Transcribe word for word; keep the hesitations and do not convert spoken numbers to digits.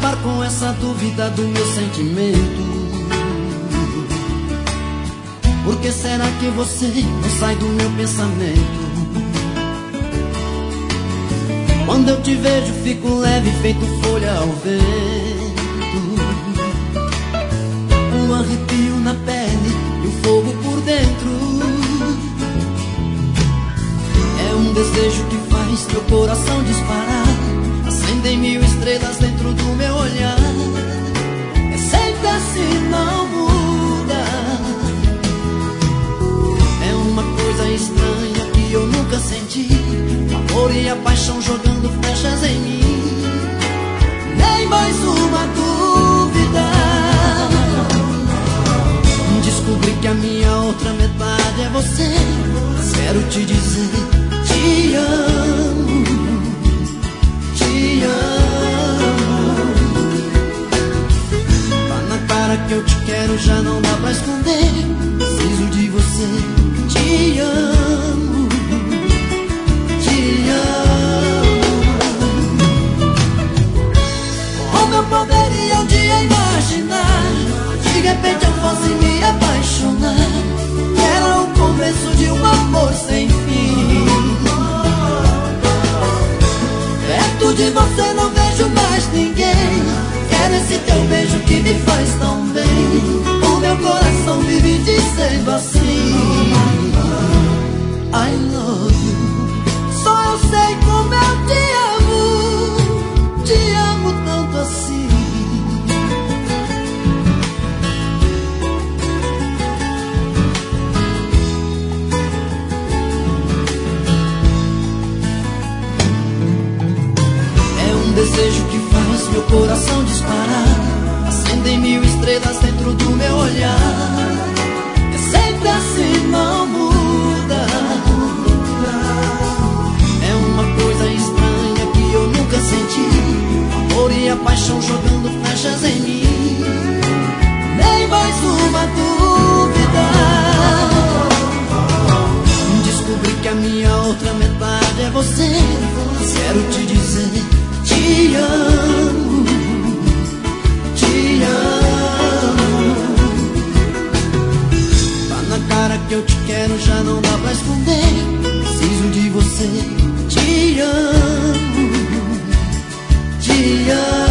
acabar com essa dúvida do meu sentimento. Por que será que você não sai do meu pensamento? Quando eu te vejo fico leve, feito folha ao vento. Um arrepio na pele e um fogo por dentro. É um desejo que faz meu coração disparar. Acendem mil estrelas dentro do meu olhar. É sempre assim, não muda. É uma coisa estranha que eu nunca senti. O amor e a paixão jogando flechas em mim. Nem mais uma dúvida. Descobri que a minha outra metade é você. Quero te dizer, te amo, te amo. Tá na cara que eu te quero, já não dá pra esconder. Preciso de você, te amo, te amo. Como eu poderia um dia imaginar, de repente eu fosse me apaixonar? Era o começo de um amor sem fim. Perto de você não vejo mais ninguém. Quero esse teu beijo que me faz tão bem. O meu coração vive dizendo assim, I love you. Só eu sei como eu te amo. Te amo tanto assim. Um desejo que faz meu coração disparar. Acendem mil estrelas dentro do meu olhar. É sempre assim, não muda. É uma coisa estranha que eu nunca senti. O amor e a paixão jogando flechas em mim. Nem mais uma dúvida. Descobri que a minha outra metade é você. Quero te dizer, te amo, te amo. Tá na cara que eu te quero, já não dá pra esconder. Preciso de você, te amo, te amo.